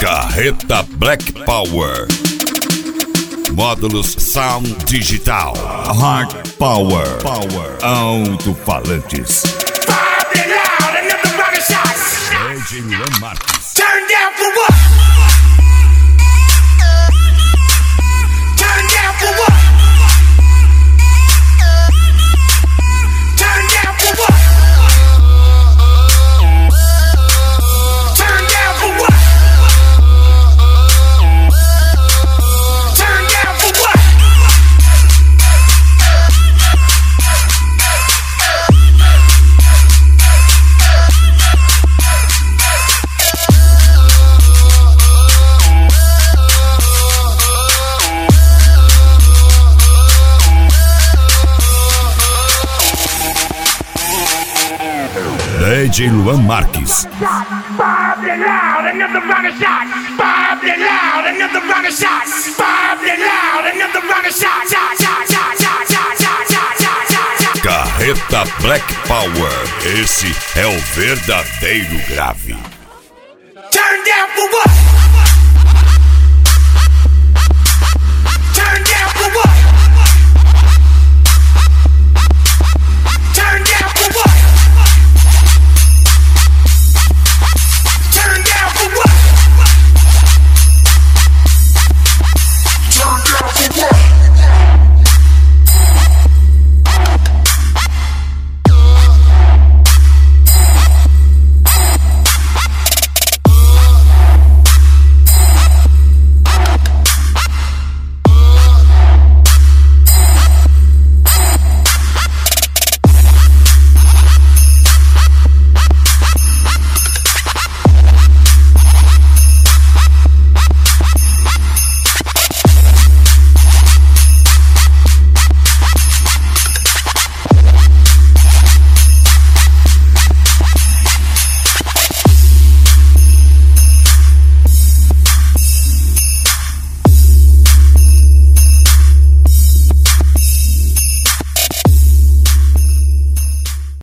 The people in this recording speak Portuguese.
Carreta Black Power. Módulos Sound Digital. Hard Power. Alto-falantes. DJ Luan Marques. Turn down for what? Turn down for what? Turn down for what? Turn down for what? Turn down for what? DJ Luan Marques. Bob it loud, another rocket shot. Bob it loud, another rocket shot. Bob it loud, another rocket shot. Carreta Black Power. Esse é o verdadeiro grave. Turn down for what?